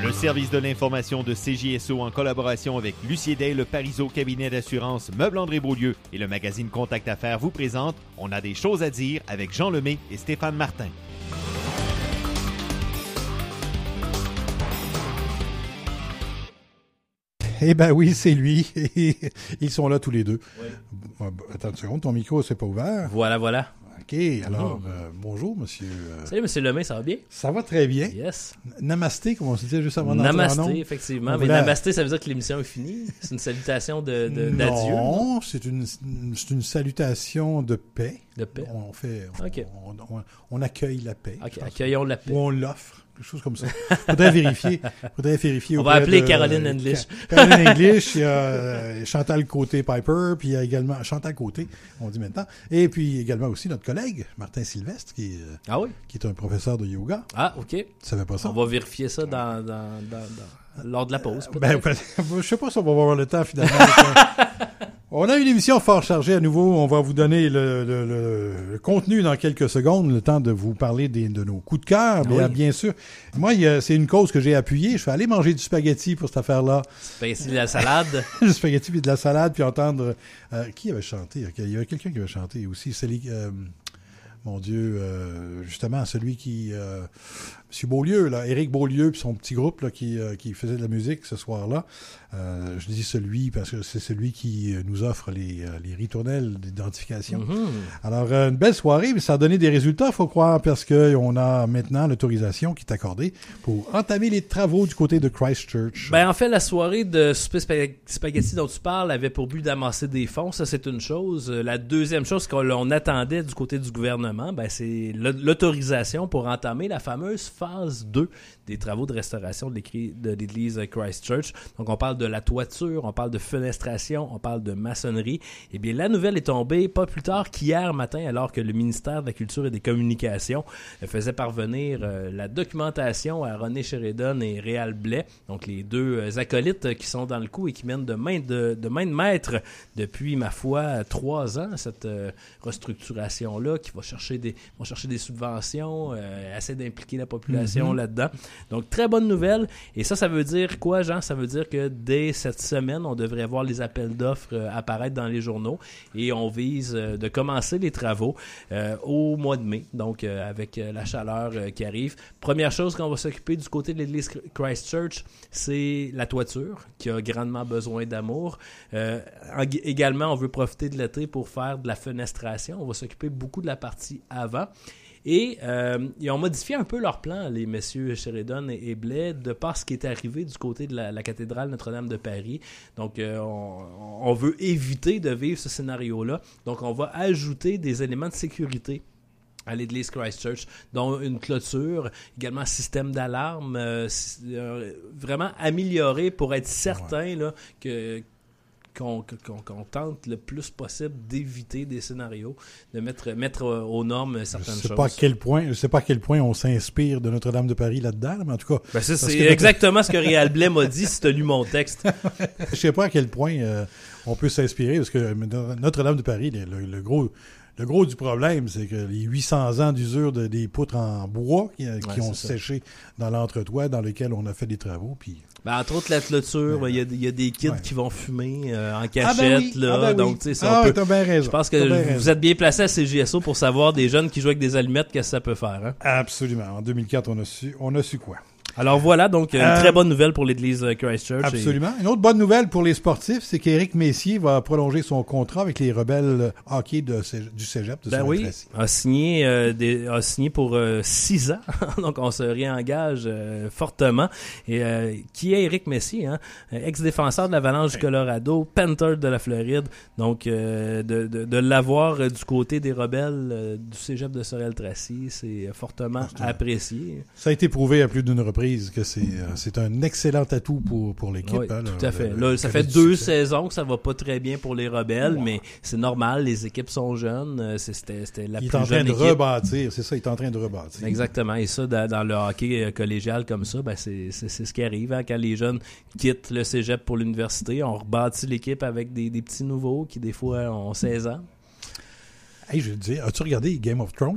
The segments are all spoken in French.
Le service de l'information de CJSO en collaboration avec Lucier Day, le Parizeau cabinet d'assurance Meubles André Beaulieu et le magazine Contact Affaires vous présente On a des choses à dire avec Jean Lemay et Stéphane Martin. Eh ben oui, c'est lui. Ils sont là tous les deux. Oui. Attends une seconde, ton micro, c'est pas ouvert. Voilà. OK, alors, bonjour, monsieur. Salut, monsieur Lemay, ça va bien? Ça va très bien. Yes. Namasté, comme on se disait juste avant d'entrer en Namasté, ondes. effectivement. Mais namasté, ça veut dire que l'émission est finie? C'est une salutation d'adieu? Non, c'est une salutation de paix. De paix. On accueille la paix. OK, accueillons la paix. Ou on l'offre. Quelque chose comme ça. Faudrait vérifier. On va appeler Caroline English. Caroline English, il y a Chantal Côté-Piper, puis il y a également Chantal Côté, on dit maintenant. Et puis également aussi notre collègue, Martin Sylvestre, qui est un professeur de yoga. Ah, OK. Tu savais pas ça? On va vérifier ça lors de la pause, je sais pas si on va avoir le temps, finalement. On a une émission fort chargée à nouveau. On va vous donner le contenu dans quelques secondes, le temps de vous parler de nos coups de cœur. Oui. Bien sûr. Moi, c'est une cause que j'ai appuyée. Je suis allé manger du spaghetti pour cette affaire-là. Spaghetti de la salade. Du spaghetti et de la salade, puis entendre... qui avait chanté? Il y avait quelqu'un qui avait chanté aussi. Mon Dieu, justement, celui qui... Monsieur Beaulieu, là, Éric Beaulieu, puis son petit groupe là, qui faisait de la musique ce soir-là. Je dis celui parce que c'est celui qui nous offre les ritournelles d'identification. Mm-hmm. Alors, une belle soirée, mais ça a donné des résultats, il faut croire, parce qu'on a maintenant l'autorisation qui est accordée pour entamer les travaux du côté de Christchurch. En fait, la soirée de Souper Spaghetti dont tu parles avait pour but d'amasser des fonds, ça c'est une chose. La deuxième chose qu'on attendait du côté du gouvernement, c'est l'autorisation pour entamer la fameuse phase 2 des travaux de restauration de l'église Christchurch. Donc, on parle de la toiture, on parle de fenestration, on parle de maçonnerie. Eh bien, la nouvelle est tombée pas plus tard qu'hier matin, alors que le ministère de la Culture et des Communications faisait parvenir la documentation à René Sheridan et Réal Blais, donc les deux acolytes qui sont dans le coup et qui mènent de main de maître depuis, ma foi, 3 ans, cette restructuration-là, qui va chercher des subventions, essayer d'impliquer la population là-dedans. Donc, très bonne nouvelle. Et ça veut dire quoi, Jean? Ça veut dire que dès cette semaine, on devrait voir les appels d'offres apparaître dans les journaux et on vise de commencer les travaux au mois de mai, donc avec la chaleur qui arrive. Première chose qu'on va s'occuper du côté de l'église Christchurch, c'est la toiture qui a grandement besoin d'amour. Également, on veut profiter de l'été pour faire de la fenestration. On va s'occuper beaucoup de la partie avant. Et ils ont modifié un peu leur plan, les messieurs Sheridan et Blais, de par ce qui est arrivé du côté de la cathédrale Notre-Dame de Paris. Donc, on veut éviter de vivre ce scénario-là. Donc, on va ajouter des éléments de sécurité à l'église Christchurch, dont une clôture, également un système d'alarme, vraiment amélioré pour être certain là, qu'on tente le plus possible d'éviter des scénarios, de mettre aux normes certaines choses. Je sais pas à quel point on s'inspire de Notre-Dame de Paris là-dedans, mais en tout cas... c'est exactement ce que Réal Blais m'a dit si tu as lu mon texte. Je sais pas à quel point on peut s'inspirer, parce que Notre-Dame de Paris, le gros du problème, c'est que les 800 ans d'usure des poutres en bois qui ont séché dans l'entretoit dans lequel on a fait des travaux, puis... entre autres, la clôture, il y a des kids qui vont fumer en cachette. Donc, tu sais, t'as bien raison. Je pense que vous êtes bien placé à CJSO pour savoir des jeunes qui jouent avec des allumettes, qu'est-ce que ça peut faire. Hein? Absolument. En 2004, on a su quoi. Alors voilà, donc une très bonne nouvelle pour l'église Christchurch. Absolument. Une autre bonne nouvelle pour les sportifs, c'est qu'Éric Messier va prolonger son contrat avec les Rebelles hockey du Cégep de Saint-Tracy. A signé pour 6 ans, donc on se réengage fortement. Et qui est Éric Messier, hein? Ex-défenseur de l'Avalanche du Colorado, Panther de la Floride, donc de l'avoir du côté des Rebelles du Cégep de Sorel-Tracy, c'est fortement apprécié. Ça a été prouvé à plus d'une reprise que c'est un excellent atout pour l'équipe. Oui, tout à fait. Là, ça fait 2 saisons que ça va pas très bien pour les Rebelles, mais c'est normal, les équipes sont jeunes. C'était la plus jeune équipe. Il est en train de rebâtir, c'est ça, il est en train de rebâtir. Exactement, et ça, dans le hockey collégial comme ça, c'est ce qui arrive hein, quand les jeunes quittent le cégep pour l'université. On rebâtit l'équipe avec des petits nouveaux qui, des fois, ont 16 ans. Hey, je veux te dire, as-tu regardé Game of Thrones?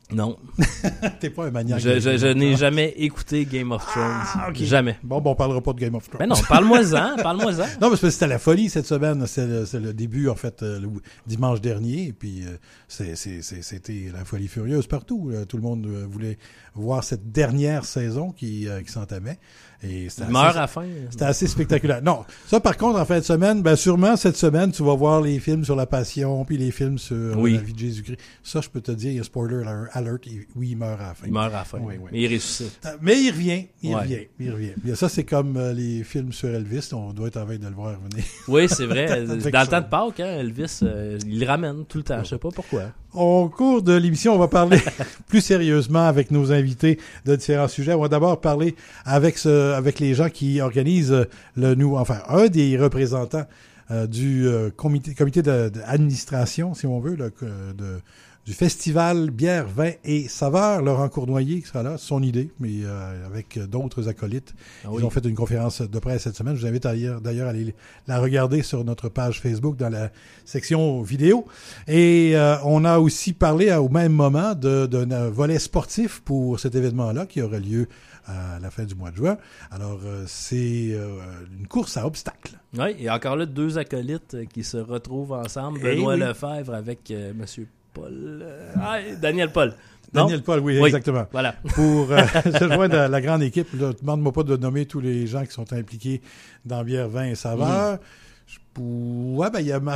Non. T'es pas un maniaque. Je n'ai jamais écouté Game of Thrones. Okay. Jamais. Bon, on parlera pas de Game of Thrones. Ben non, parle-moi-en. Non, mais c'était la folie cette semaine. C'est le début, en fait, le dimanche dernier. Et puis, c'était la folie furieuse partout. Tout le monde voulait voir cette dernière saison qui s'entamait. Et il meurt à la fin. C'était assez spectaculaire. Non, ça par contre, en fin de semaine, ben sûrement cette semaine, tu vas voir les films sur la Passion, puis les films sur la vie de Jésus-Christ. Ça, je peux te dire, il y a spoiler alert, oui, il meurt à la fin. Il meurt à la fin, oui. Mais il ressuscite. Mais il revient. Il revient. Bien, ça, c'est comme les films sur Elvis, on doit être en veille de le voir revenir. Oui, c'est vrai. Dans le temps de Pâques, Elvis, il le ramène tout le temps. Je sais pas pourquoi. Au cours de l'émission, on va parler plus sérieusement avec nos invités de différents sujets. On va d'abord parler avec les gens qui organisent un des représentants du comité d'administration, si on veut, du festival Bière, Vin et Saveurs. Laurent Cournoyer qui sera là, son idée, mais avec d'autres acolytes. Ils ont fait une conférence de presse cette semaine. Je vous invite d'ailleurs à aller la regarder sur notre page Facebook dans la section vidéo. Et on a aussi parlé au même moment d'un volet sportif pour cet événement-là qui aura lieu à la fin du mois de juin. Alors, c'est une course à obstacles. Oui, et encore là, 2 acolytes qui se retrouvent ensemble. Benoît Lefebvre avec Monsieur Paul... Daniel Paul. Non? Daniel Paul, oui, exactement. Voilà. Pour se joindre à la grande équipe. Là, demande-moi pas de nommer tous les gens qui sont impliqués dans Bière, Vin et Saveurs. Ouais, ben, il y a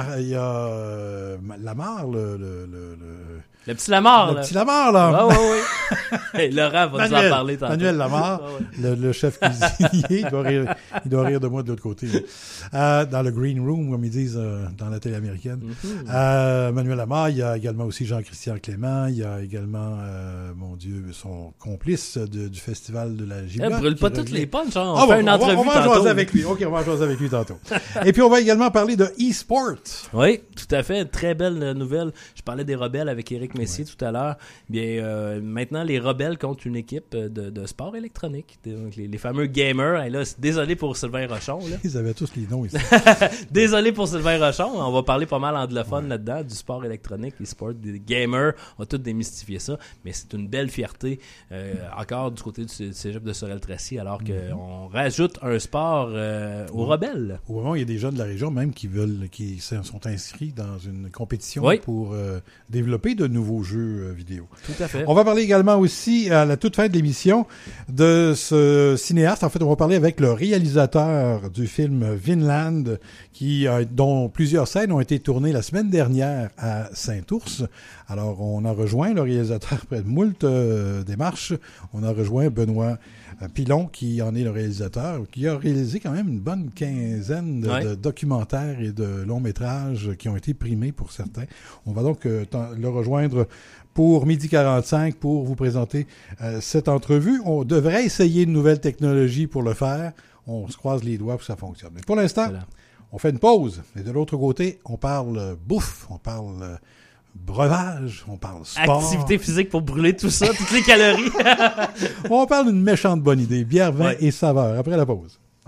Lamar, le petit Lamar, le petit Lamar, là. Oui. Laurent va nous en parler tantôt. Manuel Lamar, le chef cuisinier, il doit rire de moi de l'autre côté. Dans le green room, comme ils disent dans la télé américaine. Manuel Lamar, il y a également aussi Jean-Christian Clément, il y a également, mon Dieu, son complice du festival de la Giblotte. Brûle pas toutes les punches, hein. On fait une entrevue tantôt. On va en jaser avec lui. OK, on va en jaser avec lui tantôt. Et puis, on va également parler de e-sport. Oui, tout à fait. Très belle nouvelle. Je parlais des rebelles avec Éric Messier tout à l'heure. Bien, maintenant, les rebelles comptent une équipe de sport électronique. Donc, les fameux gamers. Et là, désolé pour Sylvain Rochon. Là. Ils avaient tous les noms ici. Désolé pour Sylvain Rochon. On va parler pas mal anglophone là-dedans, du sport électronique, e-sport, des gamers. On va tout démystifier ça. Mais c'est une belle fierté, encore du côté du cégep de Sorel-Tracy, alors qu'on rajoute un sport aux rebelles. Au moment où il y a des gens de la région même qui sont inscrits dans une compétition pour développer de nouveaux jeux vidéo. Tout à fait. On va parler également aussi, à la toute fin de l'émission, de ce cinéaste. En fait, on va parler avec le réalisateur du film Vinland, dont plusieurs scènes ont été tournées la semaine dernière à Saint-Ours. Alors, on a rejoint le réalisateur après de moult démarches. On a rejoint Benoît Pilon, qui en est le réalisateur, qui a réalisé quand même une bonne quinzaine de documentaires et de longs métrages qui ont été primés pour certains. On va donc le rejoindre pour 12h45 pour vous présenter cette entrevue. On devrait essayer une nouvelle technologie pour le faire. On se croise les doigts pour que ça fonctionne. Mais pour l'instant, on fait une pause. Et de l'autre côté, on parle bouffe, on parle breuvage, on parle sport. Activité physique pour brûler tout ça, toutes les calories. On parle d'une méchante bonne idée. Bière, vin et saveur. Après la pause.